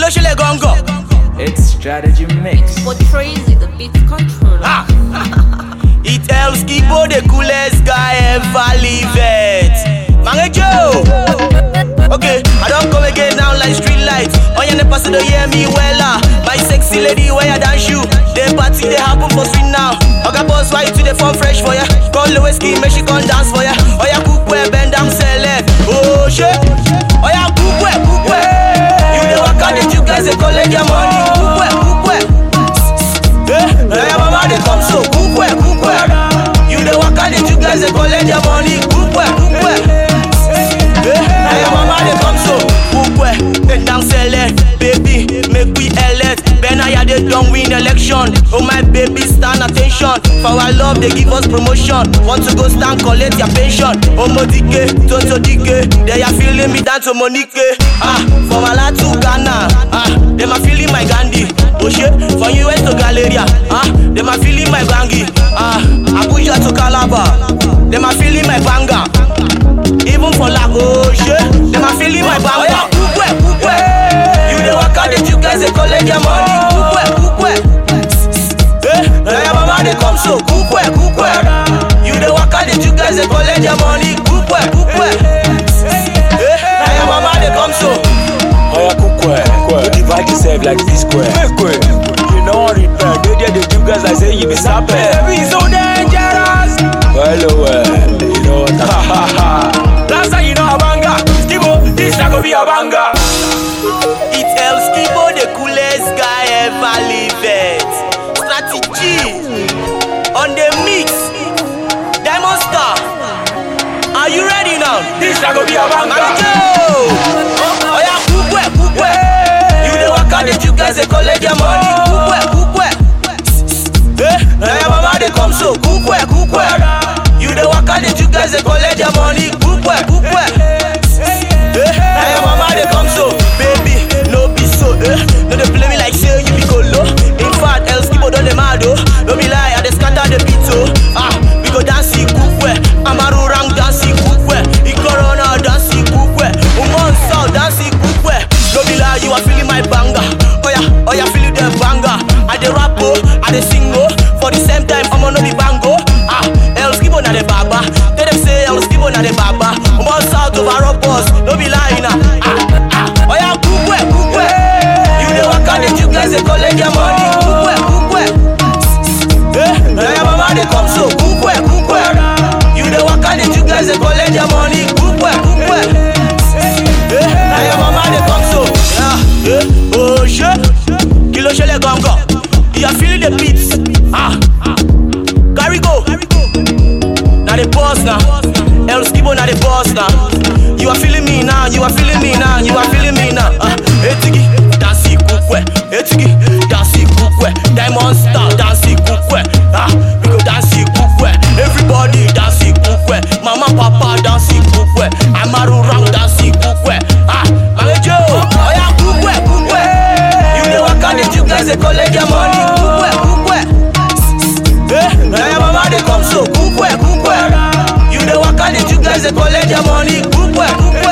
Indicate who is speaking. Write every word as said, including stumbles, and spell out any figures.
Speaker 1: Kilo shele gongo.
Speaker 2: It's strategy mix.
Speaker 3: For crazy, the beat controller.
Speaker 1: Ah. It helps Kibo the coolest guy ever live it. Mange Joe. Okay, I don't come again now like street lights. On your never to hear me well. Uh. My sexy lady, where you dance you? The party they happen for street now. Okay, boss, why you to the phone fresh for ya? Call Louis Ski, make she come dance for ya. Oh yeah, cook where bend down, sell it. Oh shit. Oh yeah, cook where, cook where. You the work on it, you guys they collect your money. Cook where, cook where. Eh, yeah, mama they come so. Cook where, cook where. You the work on it, you guys they collect your money. Cook where, cook where. Hey, mama, they come so. Pourquoi? Bend down, sell it. Baby, make we elect. Ben I they don't win election. Oh my baby, stand attention. For our love, they give us promotion. Want to go stand, collect your pension. Oh Modike, Tonto Dike. They are feeling me down to Monique. Ah, from Ala to Ghana. Ah, them are feeling my Gandhi. Oh shit, from U S to Galleria. Ah, them are feeling my Bangi. Ah, Abuja to Calabar. Them are feeling my Banga. Even for like, oh shit, them are feeling my bang. Oh yeah, cookwe, cookwe. You the work out that you guys they collect your money. Cookwe, cookwe. Eh, yeah, mama they come so. Cookwe, cookwe. You the work out that you guys they collect your money. Cookwe, cookwe. Eh, yeah, mama they come so.
Speaker 4: Oh yeah, cookwe. You divide yourself like this square. You know return. They did the you guys I say you be sappy. Baby, so dangerous. Well, well, you know what? Ha ha ha. Last time you know a banger, Skibo, this time go be a banger.
Speaker 1: It helps Skibo the coolest guy ever live it. Strategy on the mix. Diamond Star, are you ready now?
Speaker 4: This time go be a banger.
Speaker 1: Oh yeah, cookwe, cookwe. You the work out that you guys they collect your money. Cookwe, cookwe. Eh, yeah, mama they come so. Cookwe, cookwe. You the work out that you guys they collect your money. Cookwe, cookwe. Eh, yeah, mama they come so. Baby, no be so. Eh, no they play me like say you be colo. In fact, El Skibo don't they mad oh. No be lie, I they scatter the beat oh. Ah, we go dance cookwe. Amaru rang dance cookwe. Ikorona dance cookwe. Umon South dance cookwe. No be lie, you are feeling my banger. Oh yeah, oh yeah, feeling the banger. I dey rap oh, I dey sing oh. For the same time, I'ma no be bango. Ah, El Skibo na the baba. Tell them say El Skibo na the baba. Umon South over up boss. No be lying ah. Ah, ah. Oh yeah, cookwe, cookwe. You the work out that you guys they collect your money. Cookwe, cookwe. Eh, yeah, mama they come so. Cookwe, cookwe. You the work out that you guys they collect your money. Cookwe, cookwe. Eh, yeah, mama they come so. Yeah, eh, oh shit. Kilo shele gongo. You are feeling the beats. Ah, carry go. Now the boss now. El Skibo now the boss now. You are feeling me now. You are feeling me now. You are feeling me now. Ah, etigi dance cookwe. Etigi dance cookwe. Diamond Star dance cookwe. Ah, we go dance cookwe. Everybody dance cookwe. Mama papa dance cookwe. Amaru rang dance cookwe. Ah, Mange Joe. Oh yeah, cookwe, cookwe. You the work out that you guys they collect your money. Cookwe, cookwe. Eh, yeah, mama they come so. Cookwe, cookwe. You the work out that you guys they collect your money. Cookwe, cookwe.